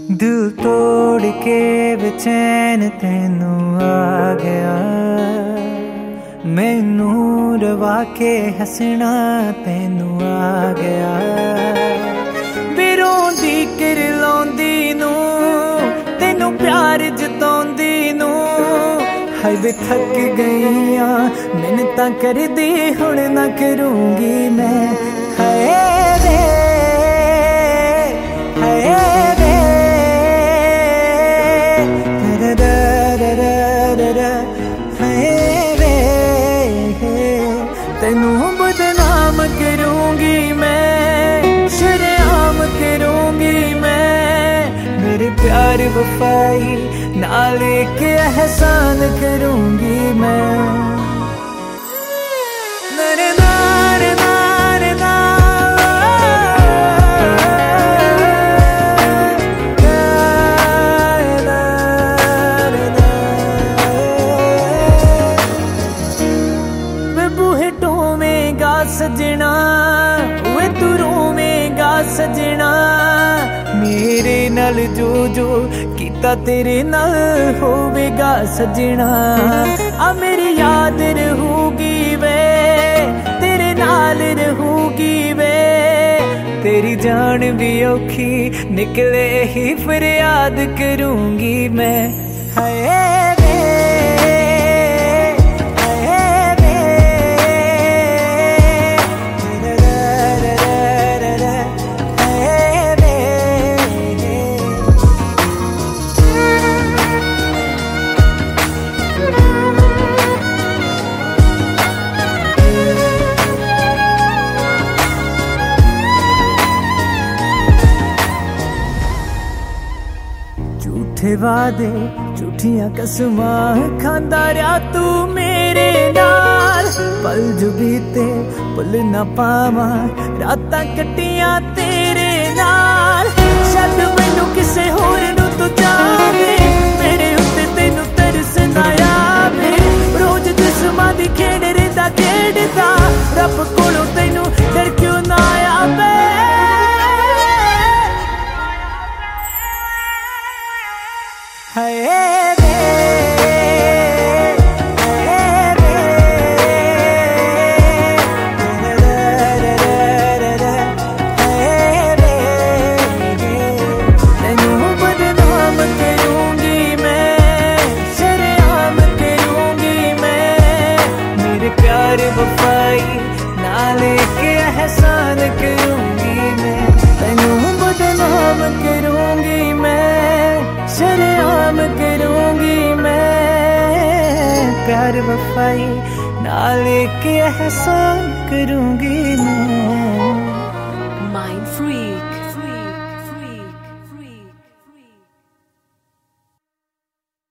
दिल तोड़ के बेचैन तेनू आ गया, मैनू रवा के हसना तेनू आ गया। बिरोंदी किरलाउंदी नू तेनू प्यार जताउंदी नू हाय वे थक गई आ मिन्नतां करदी हुण ना करूंगी मैं। हाय वे हाय वे तेनू बदनाम करूंगी मैं, शर्म करूंगी मैं। मेरे प्यार वफाई नाल के एहसान करूंगी मैं। नरे नारे नारे ना सजना वे तू रोवेगा सजना, मेरे नाल जो जो कीता तेरे नाल होवेगा सजना। आ मेरी याद रहूगी वे तेरे नाल रहूगी वे, तेरी जान भी औखी निकले ही फरियाद करूंगी मैं। हाय झूठे वादे झूठियां कसमां खांदा रहा तू मेरे नाल, पल जो बीते भुल ना पावां रातां कट्टियां तेरे नाल। शायद मैनू किसे होर नू तू जावे, मेरे उत्ते तेनू तरस ना आवे। रोज जिस्मां दी खेड रहिंदा खेडदा, रब कोलों तेनू डर क्यों ना आवे। हाय वे तेनू बदनाम करूंगी मैं, शर्म करूंगी मैं। मेरे प्यार वफाई नाल के एहसान करूंगी मैं। तेनू बदनाम करूंगी मैं, शर्म करूंगी मैं। प्यार वफाई नाल के एहसान करूंगी मैं। Mind free